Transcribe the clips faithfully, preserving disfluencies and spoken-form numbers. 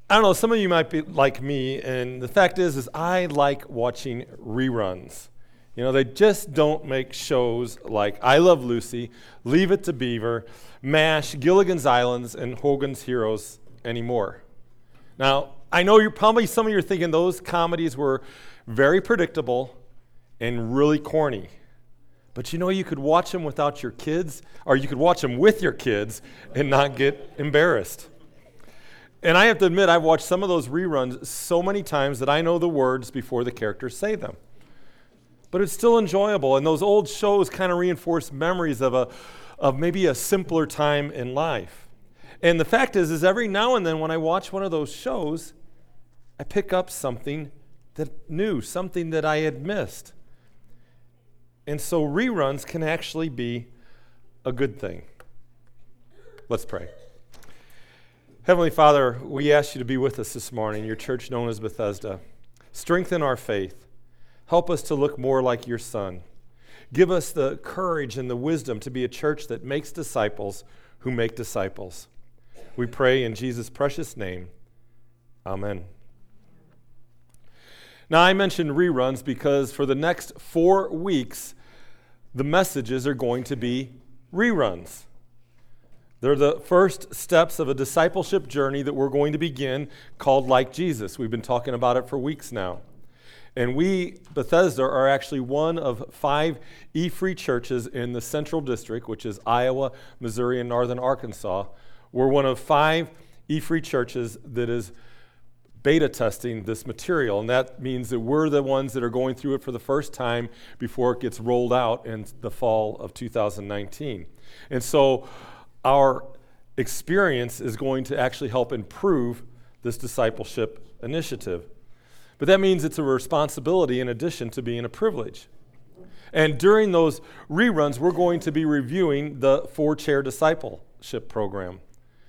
I don't know, some of you might be like me, and the fact is, is I like watching reruns. You know, they just don't make shows like I Love Lucy, Leave It to Beaver, MASH, Gilligan's Islands, and Hogan's Heroes anymore. Now, I know you're probably, some of you are thinking those comedies were very predictable and really corny. But you know, you could watch them without your kids, or you could watch them with your kids and not get embarrassed. And I have to admit, I've watched some of those reruns so many times that I know the words before the characters say them. But it's still enjoyable, and those old shows kind of reinforce memories of a, of maybe a simpler time in life. And the fact is, is every now and then when I watch one of those shows, I pick up something that new, something that I had missed. And so reruns can actually be a good thing. Let's pray. Heavenly Father, we ask you to be with us this morning, your church known as Bethesda. Strengthen our faith. Help us to look more like your Son. Give us the courage and the wisdom to be a church that makes disciples who make disciples. We pray in Jesus' precious name. Amen. Now, I mentioned reruns because for the next four weeks, the messages are going to be reruns. They're the first steps of a discipleship journey that we're going to begin called Like Jesus. We've been talking about it for weeks now. And we, Bethesda, are actually one of five E-Free churches in the Central District, which is Iowa, Missouri, and Northern Arkansas. We're one of five E-Free churches that is beta testing this material, and that means that we're the ones that are going through it for the first time before it gets rolled out in the fall of two thousand nineteen. And so our experience is going to actually help improve this discipleship initiative. But that means it's a responsibility in addition to being a privilege. And during those reruns, we're going to be reviewing the four-chair discipleship program.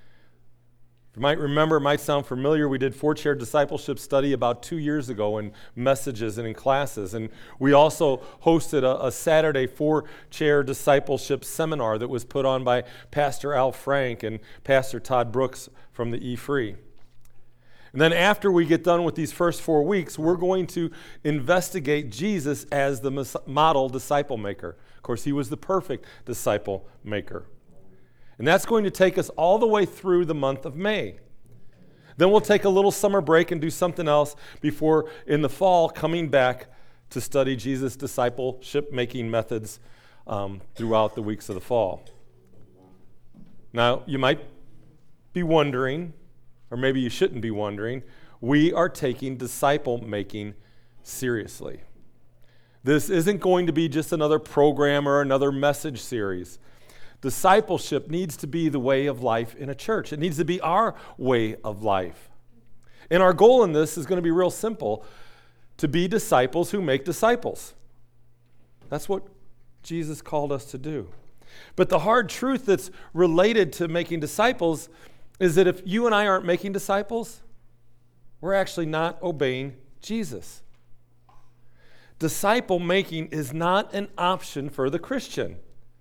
You might remember, it might sound familiar, we did four-chair discipleship study about two years ago in messages and in classes. And we also hosted a, a Saturday four-chair discipleship seminar that was put on by Pastor Al Frank and Pastor Todd Brooks from the E-Free. And then after we get done with these first four weeks, we're going to investigate Jesus as the model disciple maker. Of course, he was the perfect disciple maker. And that's going to take us all the way through the month of May. Then we'll take a little summer break and do something else before, in the fall, coming back to study Jesus' discipleship-making methods um, throughout the weeks of the fall. Now, you might be wondering, or maybe you shouldn't be wondering, we are taking disciple-making seriously. This isn't going to be just another program or another message series. Discipleship needs to be the way of life in a church. It needs to be our way of life. And our goal in this is going to be real simple, to be disciples who make disciples. That's what Jesus called us to do. But the hard truth that's related to making disciples is that if you and I aren't making disciples, we're actually not obeying Jesus. Disciple making is not an option for the Christian.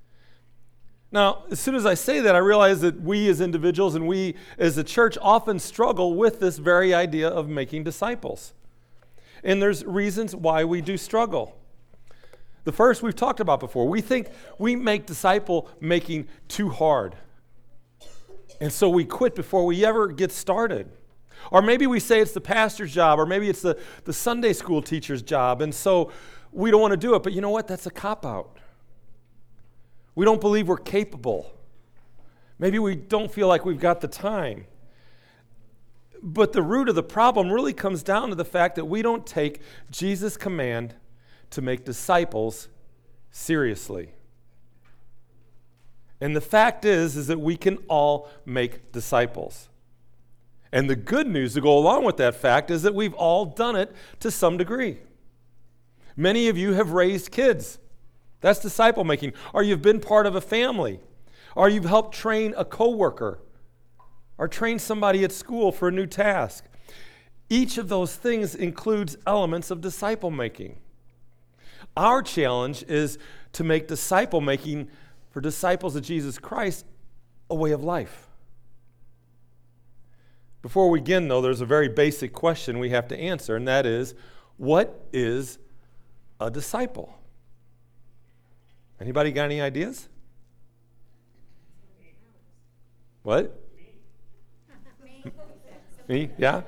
Now, as soon as I say that, I realize that we as individuals and we as a church often struggle with this very idea of making disciples. And there's reasons why we do struggle. The first we've talked about before. We think we make disciple making too hard. And so we quit before we ever get started. Or maybe we say it's the pastor's job, or maybe it's the, the Sunday school teacher's job, and so we don't want to do it. But you know what? That's a cop-out. We don't believe we're capable. Maybe we don't feel like we've got the time. But the root of the problem really comes down to the fact that we don't take Jesus' command to make disciples seriously. And the fact is, is that we can all make disciples. And the good news to go along with that fact is that we've all done it to some degree. Many of you have raised kids. That's disciple making. Or you've been part of a family. Or you've helped train a coworker. Or train somebody at school for a new task. Each of those things includes elements of disciple making. Our challenge is to make disciple making for disciples of Jesus Christ a way of life. Before we begin, though, there's a very basic question we have to answer, and that is, what is a disciple? Anybody got any ideas? What? Me? Yeah?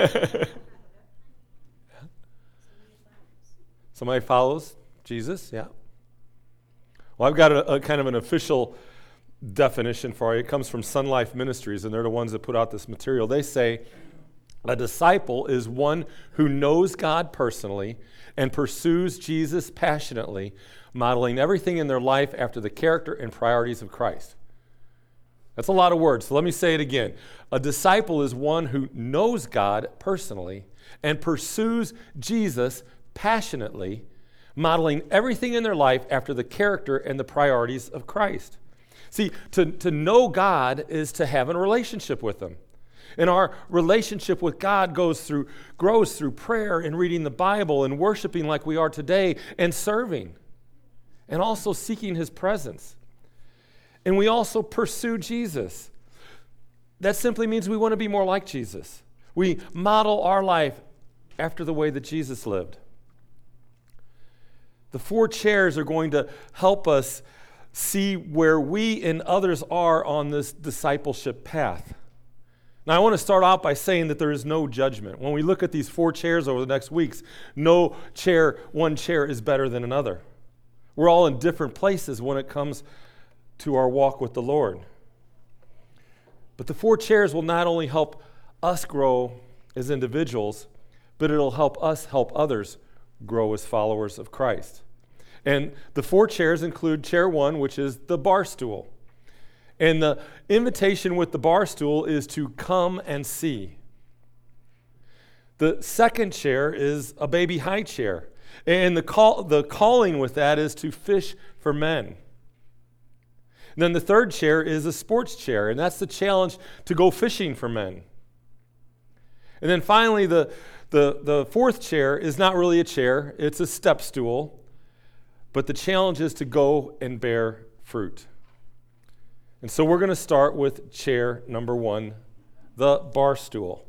Somebody follows Jesus? Yeah. Well, I've got a, a kind of an official definition for you. It comes from Sun Life Ministries, and they're the ones that put out this material. They say a disciple is one who knows God personally and pursues Jesus passionately, modeling everything in their life after the character and priorities of Christ. That's a lot of words, so let me say it again. A disciple is one who knows God personally and pursues Jesus passionately, modeling everything in their life after the character and the priorities of Christ. See, to, to know God is to have a relationship with Him. And our relationship with God goes through, grows through prayer and reading the Bible and worshiping like we are today and serving and also seeking His presence. And we also pursue Jesus. That simply means we want to be more like Jesus. We model our life after the way that Jesus lived. The four chairs are going to help us see where we and others are on this discipleship path. Now, I want to start out by saying that there is no judgment. When we look at these four chairs over the next weeks, no chair, one chair is better than another. We're all in different places when it comes to our walk with the Lord. But the four chairs will not only help us grow as individuals, but it'll help us help others grow as followers of Christ. And the four chairs include chair one, which is the bar stool. And the invitation with the bar stool is to come and see. The second chair is a baby high chair. And the call, the calling with that is to fish for men. And then the third chair is a sports chair, and that's the challenge to go fishing for men. And then finally, the, the, the fourth chair is not really a chair, it's a step stool, but the challenge is to go and bear fruit. And so we're going to start with chair number one, the bar stool.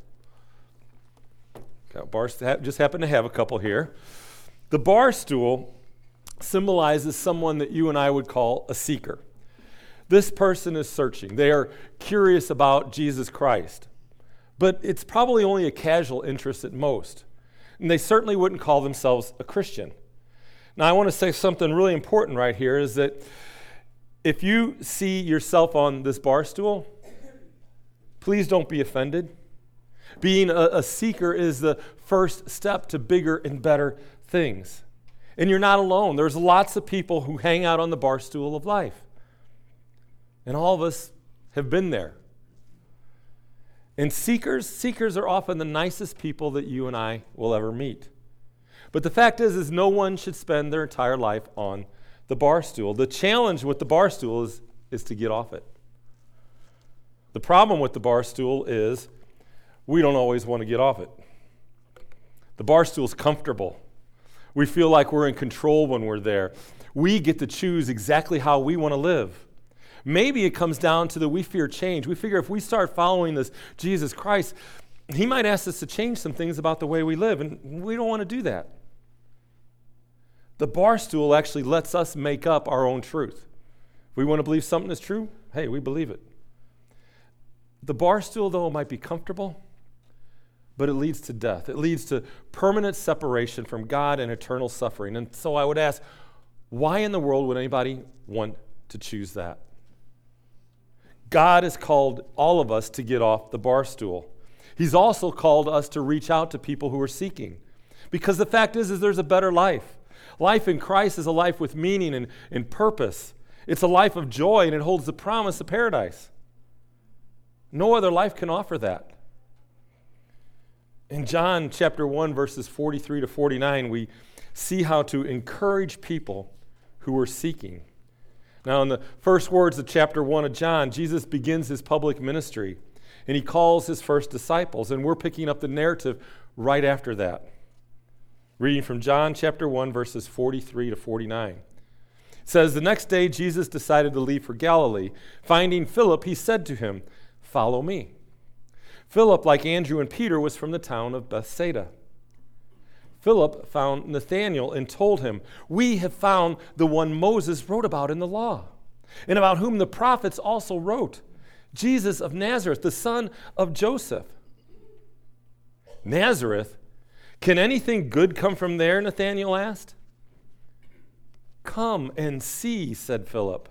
Got bars, just happen to have a couple here. The bar stool symbolizes someone that you and I would call a seeker. This person is searching. They are curious about Jesus Christ. But it's probably only a casual interest at most. And they certainly wouldn't call themselves a Christian. Now, I want to say something really important right here is that if you see yourself on this bar stool, please don't be offended. Being a, a seeker is the first step to bigger and better things. And you're not alone. There's lots of people who hang out on the bar stool of life. And all of us have been there. And seekers, seekers are often the nicest people that you and I will ever meet. But the fact is, is no one should spend their entire life on the bar stool. The challenge with the bar stool is, is to get off it. The problem with the bar stool is we don't always want to get off it. The bar stool is comfortable. We feel like we're in control when we're there. We get to choose exactly how we want to live. Maybe it comes down to that we fear change. We figure if we start following this Jesus Christ, He might ask us to change some things about the way we live, and we don't want to do that. The bar stool actually lets us make up our own truth. If we want to believe something is true, hey, we believe it. The bar stool, though, might be comfortable, but it leads to death. It leads to permanent separation from God and eternal suffering. And so I would ask, why in the world would anybody want to choose that? God has called all of us to get off the bar stool. He's also called us to reach out to people who are seeking. Because the fact is, is there's a better life. Life in Christ is a life with meaning and, and purpose. It's a life of joy, and it holds the promise of paradise. No other life can offer that. In John chapter one, verses forty-three to forty-nine, we see how to encourage people who are seeking. Now, in the first words of chapter one of John, Jesus begins His public ministry, and He calls His first disciples, and we're picking up the narrative right after that. Reading from John chapter one, verses forty-three to forty-nine. It says, "The next day Jesus decided to leave for Galilee. Finding Philip, He said to him, 'Follow me.' Philip, like Andrew and Peter, was from the town of Bethsaida. Philip found Nathanael and told him, "We have found the one Moses wrote about in the law, and about whom the prophets also wrote, Jesus of Nazareth, the son of Joseph." Nazareth? Can anything good come from there? Nathanael asked. "Come and see," said Philip.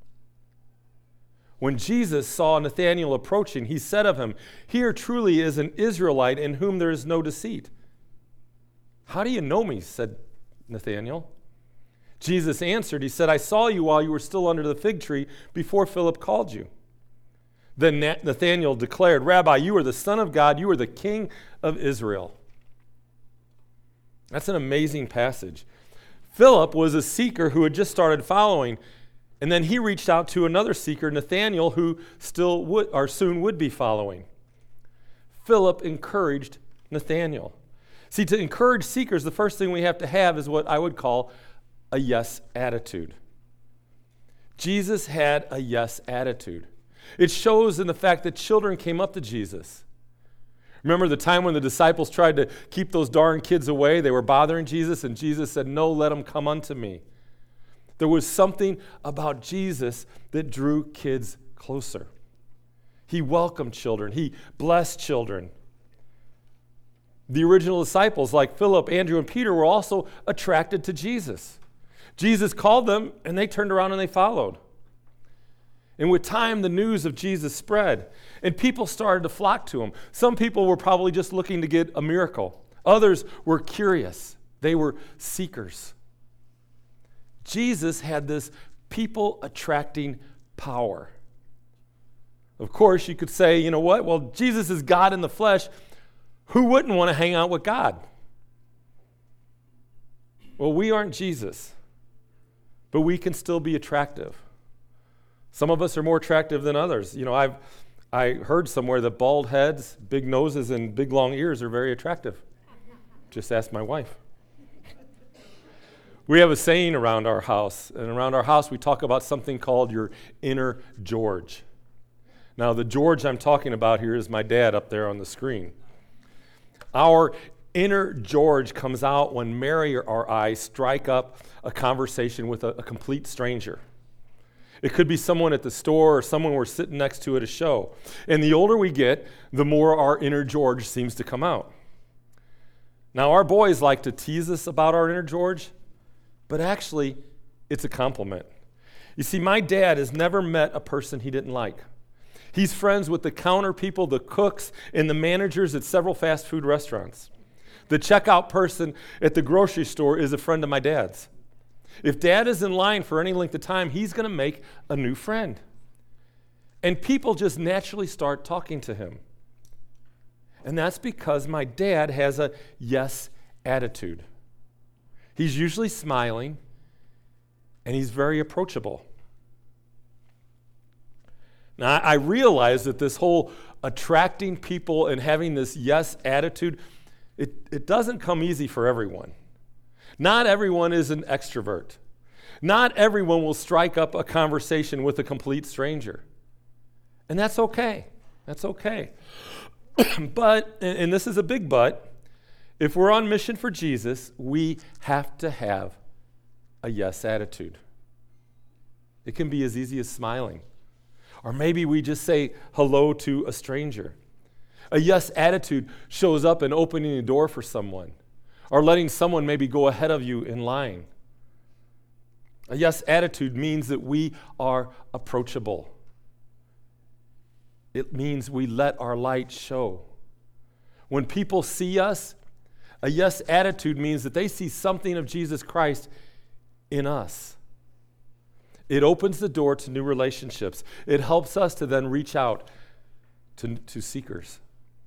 When Jesus saw Nathanael approaching, he said of him, "Here truly is an Israelite in whom there is no deceit." "How do you know me?" said Nathanael. Jesus answered, he said, "I saw you while you were still under the fig tree before Philip called you." Then Nathanael declared, "Rabbi, you are the Son of God, you are the King of Israel." That's an amazing passage. Philip was a seeker who had just started following, and then he reached out to another seeker, Nathanael, who still would, or soon would be following. Philip encouraged Nathanael. See, to encourage seekers, the first thing we have to have is what I would call a yes attitude. Jesus had a yes attitude. It shows in the fact that children came up to Jesus. Remember the time when the disciples tried to keep those darn kids away? They were bothering Jesus, and Jesus said, "No, let them come unto me." There was something about Jesus that drew kids closer. He welcomed children. He blessed children. The original disciples, like Philip, Andrew, and Peter, were also attracted to Jesus. Jesus called them, and they turned around and they followed. And with time, the news of Jesus spread, and people started to flock to him. Some people were probably just looking to get a miracle. Others were curious. They were seekers. Jesus had this people-attracting power. Of course, you could say, you know what? Well, Jesus is God in the flesh. Who wouldn't want to hang out with God? Well, we aren't Jesus, but we can still be attractive. Some of us are more attractive than others. You know, I've I heard somewhere that bald heads, big noses, and big long ears are very attractive. Just ask my wife. We have a saying around our house, and around our house we talk about something called your inner George. Now, the George I'm talking about here is my dad up there on the screen. Our inner George comes out when Mary or I strike up a conversation with a, a complete stranger. It could be someone at the store or someone we're sitting next to at a show. And the older we get, the more our inner George seems to come out. Now, our boys like to tease us about our inner George, but actually, it's a compliment. You see, my dad has never met a person he didn't like. He's friends with the counter people, the cooks, and the managers at several fast food restaurants. The checkout person at the grocery store is a friend of my dad's. If dad is in line for any length of time, he's going to make a new friend. And people just naturally start talking to him. And that's because my dad has a yes attitude. He's usually smiling, and he's very approachable. Now, I realize that this whole attracting people and having this yes attitude, it, it doesn't come easy for everyone. Not everyone is an extrovert. Not everyone will strike up a conversation with a complete stranger. And that's okay. That's okay. But, and this is a big but, if we're on mission for Jesus, we have to have a yes attitude. It can be as easy as smiling. Or maybe we just say hello to a stranger. A yes attitude shows up in opening a door for someone, or letting someone maybe go ahead of you in line. A yes attitude means that we are approachable. It means we let our light show. When people see us, a yes attitude means that they see something of Jesus Christ in us. It opens the door to new relationships. It helps us to then reach out to, to seekers.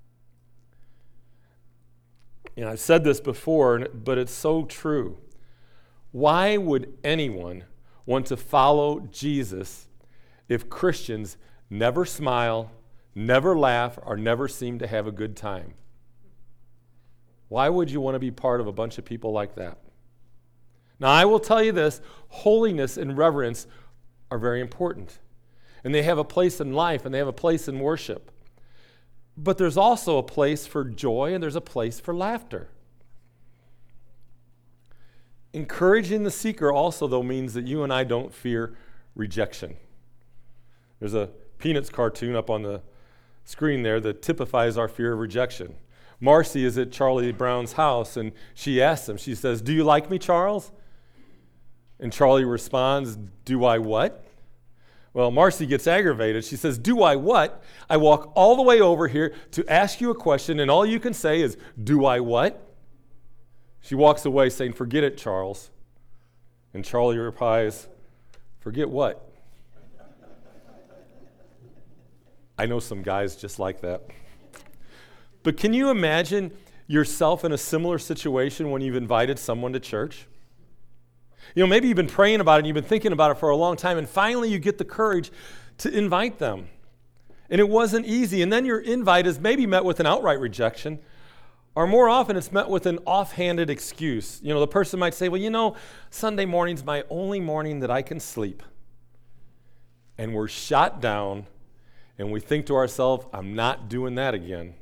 You know, I've said this before, but it's so true. Why would anyone want to follow Jesus if Christians never smile, never laugh, or never seem to have a good time? Why would you want to be part of a bunch of people like that? Now, I will tell you this, holiness and reverence are very important. And they have a place in life, and they have a place in worship. but there's also a place for joy and there's a place for laughter. Encouraging the seeker also, though, means that you and I don't fear rejection. There's a Peanuts cartoon up on the screen there that typifies our fear of rejection. Marcy is at Charlie Brown's house, and she asks him, she says, "Do you like me, Charles?" And Charlie responds, "Do I what?" Well, Marcy gets aggravated. She says, "Do I what? I walk all the way over here to ask you a question, and all you can say is, 'Do I what?'" She walks away saying, "Forget it, Charles." And Charlie replies, "Forget what?" I know some guys just like that. But can you imagine yourself in a similar situation when you've invited someone to church? You know, maybe you've been praying about it and you've been thinking about it for a long time, and finally you get the courage to invite them. And it wasn't easy. And then your invite is maybe met with an outright rejection, or more often it's met with an offhanded excuse. You know, the person might say, "Well, you know, Sunday morning's my only morning that I can sleep." And we're shot down, and we think to ourselves, "I'm not doing that again."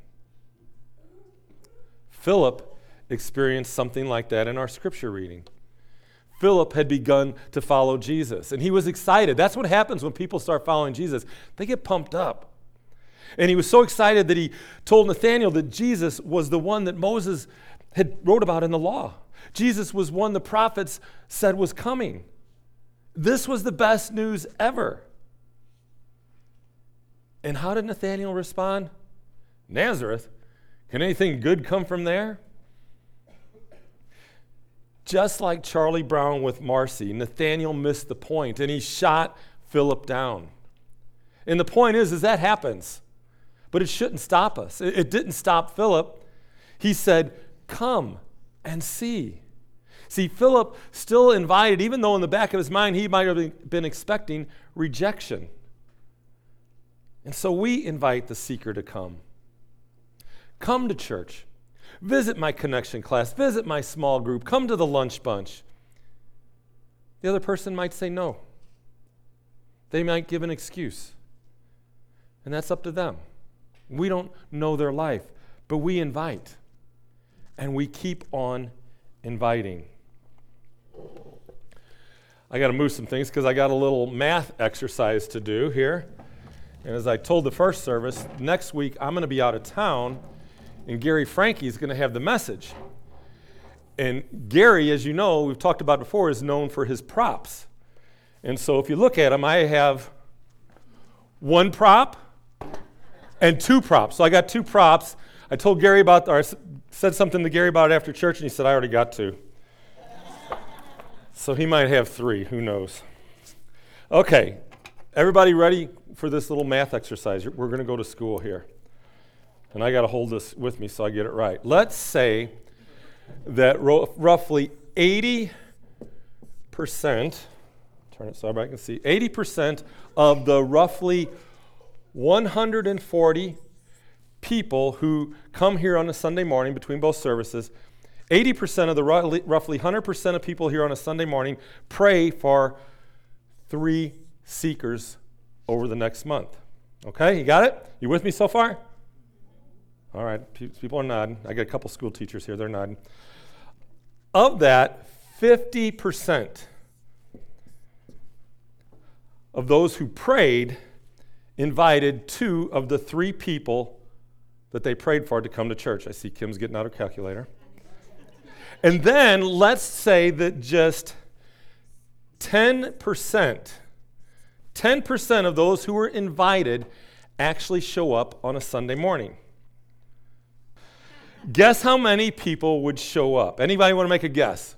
Philip experienced something like that in our scripture reading. Philip had begun to follow Jesus, and he was excited. That's what happens when people start following Jesus. They get pumped up. And he was so excited that he told Nathanael that Jesus was the one that Moses had wrote about in the law. Jesus was one the prophets said was coming. This was the best news ever. And how did Nathanael respond? "Nazareth? Can anything good come from there?" Just like Charlie Brown with Marcy, Nathanael missed the point, and he shot Philip down. And the point is, is that happens. But it shouldn't stop us. It, it didn't stop Philip. He said, "Come and see." See, Philip still invited, even though in the back of his mind he might have been expecting rejection. And so we invite the seeker to come. Come to church. Visit my connection class. Visit my small group. Come to the lunch bunch. The other person might say no. They might give an excuse. And that's up to them. We don't know their life, but we invite. And we keep on inviting. I got to move some things because I got a little math exercise to do here. And as I told the first service, next week I'm going to be out of town, and Gary Franke is going to have the message. And Gary, as you know, we've talked about before, is known for his props. And so if you look at him, I have one prop and two props. So I got two props. I told Gary about, or I said something to Gary about it after church, and he said, "I already got two." So he might have three, who knows. Okay, everybody ready for this little math exercise? We're going to go to school here. And I got to hold this with me so I get it right. Let's say that ro- roughly eighty percent, turn it so everybody can see, eighty percent of the roughly one hundred forty people who come here on a Sunday morning between both services, eighty percent of the roughly, roughly one hundred percent of people here on a Sunday morning pray for three seekers over the next month. Okay, you got it? You with me so far? All right, people are nodding. I got a couple school teachers here, they're nodding. Of that, fifty percent of those who prayed invited two of the three people that they prayed for to come to church. I see Kim's getting out her calculator. And then let's say that just ten percent, ten percent of those who were invited actually show up on a Sunday morning. Guess how many people would show up? Anybody want to make a guess?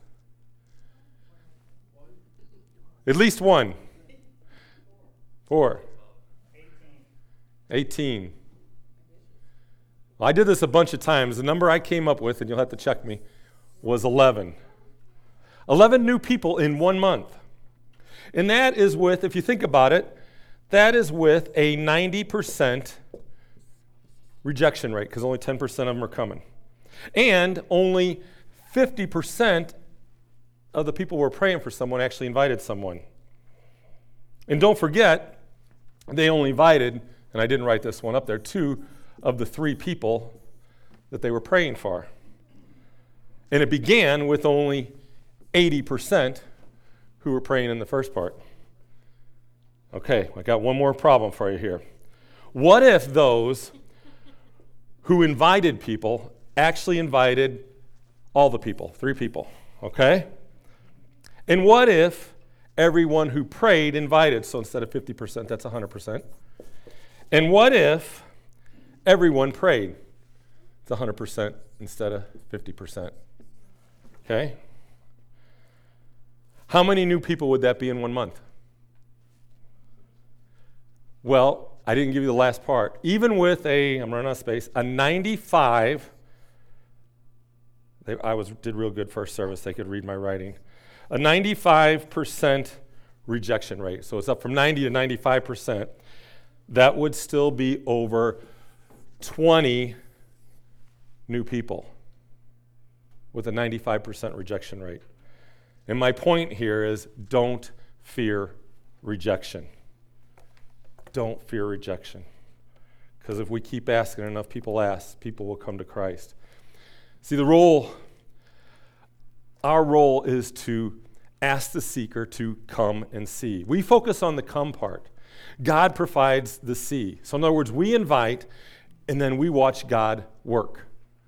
At least one. Four. eighteen. Well, I did this a bunch of times. The number I came up with, and you'll have to check me, was eleven. eleven new people in one month. And that is with, if you think about it, that is with a ninety percent rejection rate, because only ten percent of them are coming. And only fifty percent of the people who were praying for someone actually invited someone. And don't forget, they only invited, and I didn't write this one up there, two of the three people that they were praying for. And it began with only eighty percent who were praying in the first part. Okay, I got one more problem for you here. What if those who invited people actually invited all the people, three people, okay? And what if everyone who prayed invited, so instead of fifty percent, that's one hundred percent. And what if everyone prayed? It's one hundred percent instead of fifty percent, okay? How many new people would that be in one month? Well, I didn't give you the last part. Even with a, I'm running out of space, a ninety-five, they, I was did real good first service, they could read my writing, a ninety-five percent rejection rate. So it's up from ninety to ninety-five percent. That would still be over twenty new people with a ninety-five percent rejection rate. And my point here is don't fear rejection. Don't fear rejection. Because if we keep asking, enough people ask, people will come to Christ. See, the role, our role is to ask the seeker to come and see. We focus on the come part. God provides the see. So in other words, we invite, and then we watch God work.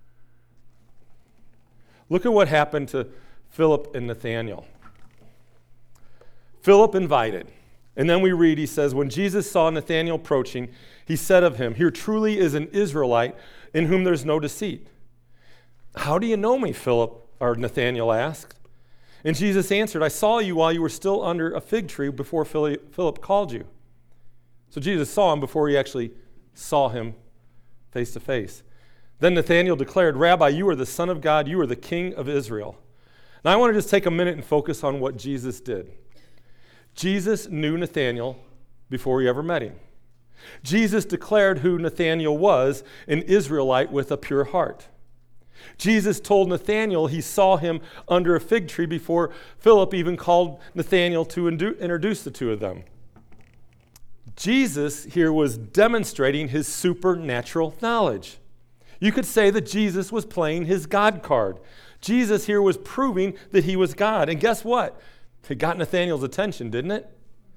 Look at what happened to Philip and Nathanael. Philip invited. And then we read, he says, when Jesus saw Nathanael approaching, he said of him, here truly is an Israelite in whom there's no deceit. How do you know me, Philip, or Nathanael asked. And Jesus answered, I saw you while you were still under a fig tree before Philip called you. So Jesus saw him before he actually saw him face to face. Then Nathanael declared, Rabbi, you are the Son of God, you are the King of Israel. Now I want to just take a minute and focus on what Jesus did. Jesus knew Nathanael before he ever met him. Jesus declared who Nathanael was, an Israelite with a pure heart. Jesus told Nathanael he saw him under a fig tree before Philip even called Nathanael to introduce the two of them. Jesus here was demonstrating his supernatural knowledge. You could say that Jesus was playing his God card. Jesus here was proving that he was God. And guess what? It got Nathanael's attention, didn't it?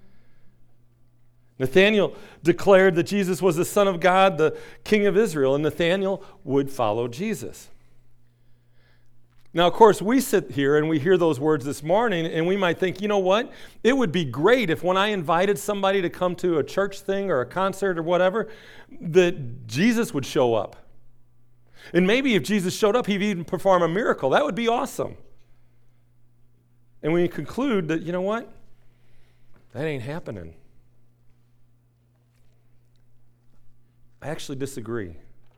Nathanael declared that Jesus was the Son of God, the King of Israel, and Nathanael would follow Jesus. Now, of course, we sit here and we hear those words this morning, and we might think, you know what? It would be great if when I invited somebody to come to a church thing or a concert or whatever, that Jesus would show up. And maybe if Jesus showed up, he'd even perform a miracle. That would be awesome. And we conclude that, you know what? That ain't happening. I actually disagree.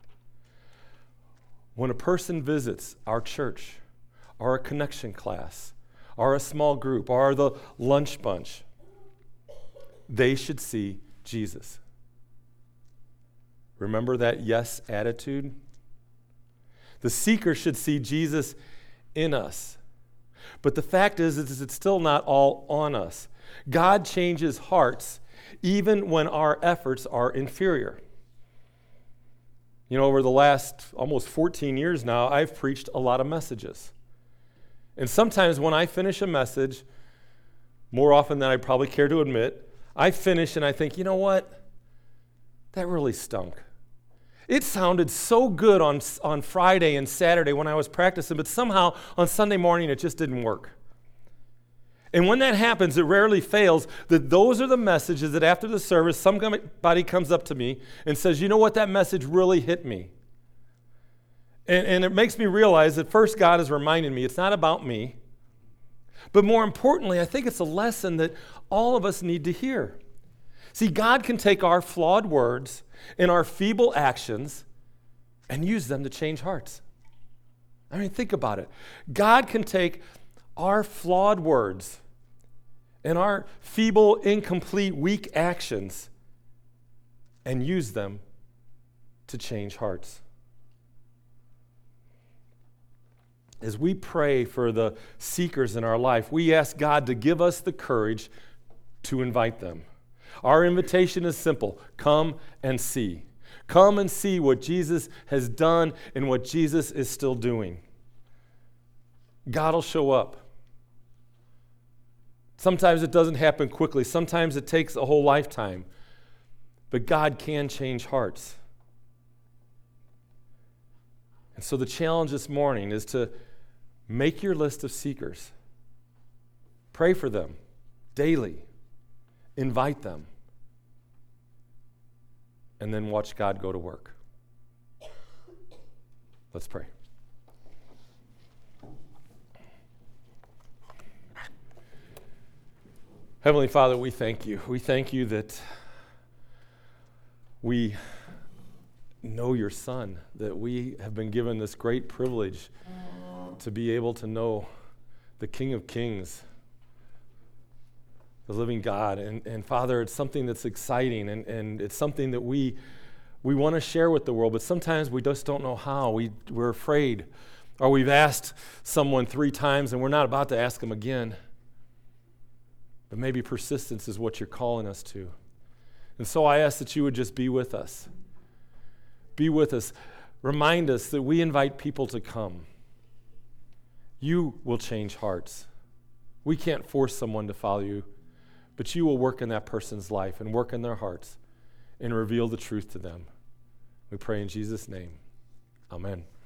When a person visits our church, or a connection class, or a small group, or the lunch bunch, they should see Jesus. Remember that yes attitude? The seeker should see Jesus in us. But the fact is, is it's still not all on us. God changes hearts even when our efforts are inferior. You know, over the last almost fourteen years now, I've preached a lot of messages. And sometimes when I finish a message, more often than I probably care to admit, I finish and I think, you know what? That really stunk. It sounded so good on, on Friday and Saturday when I was practicing, but somehow on Sunday morning it just didn't work. And when that happens, it rarely fails that those are the messages that after the service, somebody comes up to me and says, you know what, that message really hit me. And, and it makes me realize that first God is reminding me it's not about me, but more importantly, I think it's a lesson that all of us need to hear. See, God can take our flawed words and our feeble actions and use them to change hearts. I mean, think about it. God can take our flawed words and our feeble, incomplete, weak actions and use them to change hearts. As we pray for the seekers in our life, we ask God to give us the courage to invite them. Our invitation is simple. Come and see. Come and see what Jesus has done and what Jesus is still doing. God will show up. Sometimes it doesn't happen quickly. Sometimes it takes a whole lifetime. But God can change hearts. And so the challenge this morning is to make your list of seekers. Pray for them daily. Invite them. And then watch God go to work. Let's pray. Heavenly Father, we thank you. We thank you that we know your Son, that we have been given this great privilege to be able to know the King of Kings, the living God. And, and Father, it's something that's exciting, and, and it's something that we we want to share with the world, but sometimes we just don't know how. We, we're afraid, or we've asked someone three times and we're not about to ask them again. But maybe persistence is what you're calling us to. And so I ask that you would just be with us. Be with us. Remind us that we invite people to come. You will change hearts. We can't force someone to follow you, but you will work in that person's life and work in their hearts and reveal the truth to them. We pray in Jesus' name. Amen.